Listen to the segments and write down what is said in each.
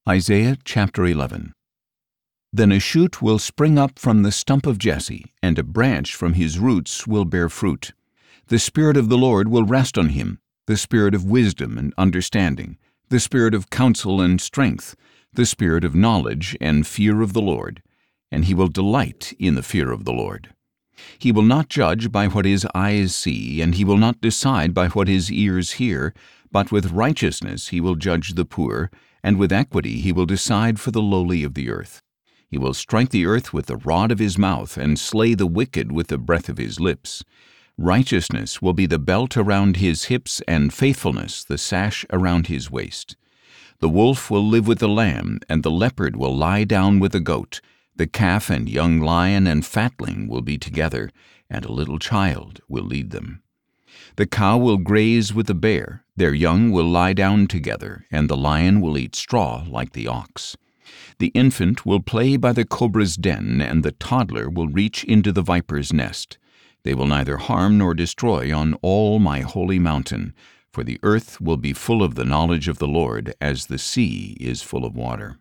Isaiah chapter 11. Then a shoot will spring up from the stump of Jesse, and a branch from his roots will bear fruit. The Spirit of the Lord will rest on him, the Spirit of wisdom and understanding, the Spirit of counsel and strength, the Spirit of knowledge and fear of the Lord. And he will delight in the fear of the Lord. He will not judge by what his eyes see, and he will not decide by what his ears hear, but with righteousness he will judge the poor, and with equity he will decide for the lowly of the earth. He will strike the earth with the rod of his mouth, and slay the wicked with the breath of his lips. Righteousness will be the belt around his hips, and faithfulness the sash around his waist. The wolf will live with the lamb, and the leopard will lie down with the goat. The calf and young lion and fatling will be together, and a little child will lead them. The cow will graze with the bear, their young will lie down together, and the lion will eat straw like the ox. The infant will play by the cobra's den, and the toddler will reach into the viper's nest. They will neither harm nor destroy on all my holy mountain, for the earth will be full of the knowledge of the Lord, as the sea is full of water.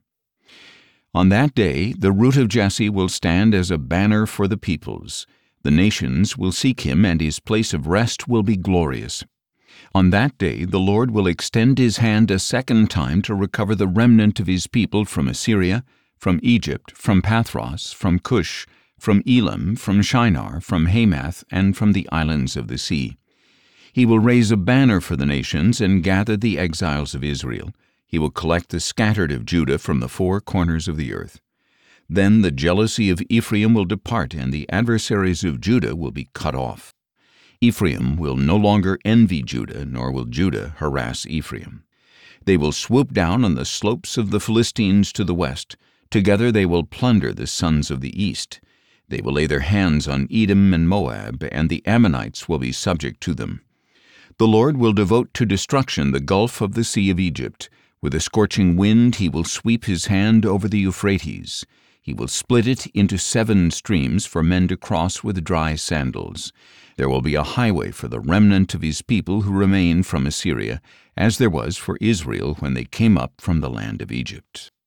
On that day the root of Jesse will stand as a banner for the peoples. The nations will seek him, and his place of rest will be glorious. On that day the Lord will extend his hand a second time to recover the remnant of his people from Assyria, from Egypt, from Pathros, from Cush, from Elam, from Shinar, from Hamath, and from the islands of the sea. He will raise a banner for the nations and gather the exiles of Israel. He will collect the scattered of Judah from the four corners of the earth. Then the jealousy of Ephraim will depart, and the adversaries of Judah will be cut off. Ephraim will no longer envy Judah, nor will Judah harass Ephraim. They will swoop down on the slopes of the Philistines to the west. Together they will plunder the sons of the east. They will lay their hands on Edom and Moab, and the Ammonites will be subject to them. The Lord will devote to destruction the gulf of the sea of Egypt. With a scorching wind he will sweep his hand over the Euphrates. He will split it into 7 streams for men to cross with dry sandals. There will be a highway for the remnant of his people who remain from Assyria, as there was for Israel when they came up from the land of Egypt.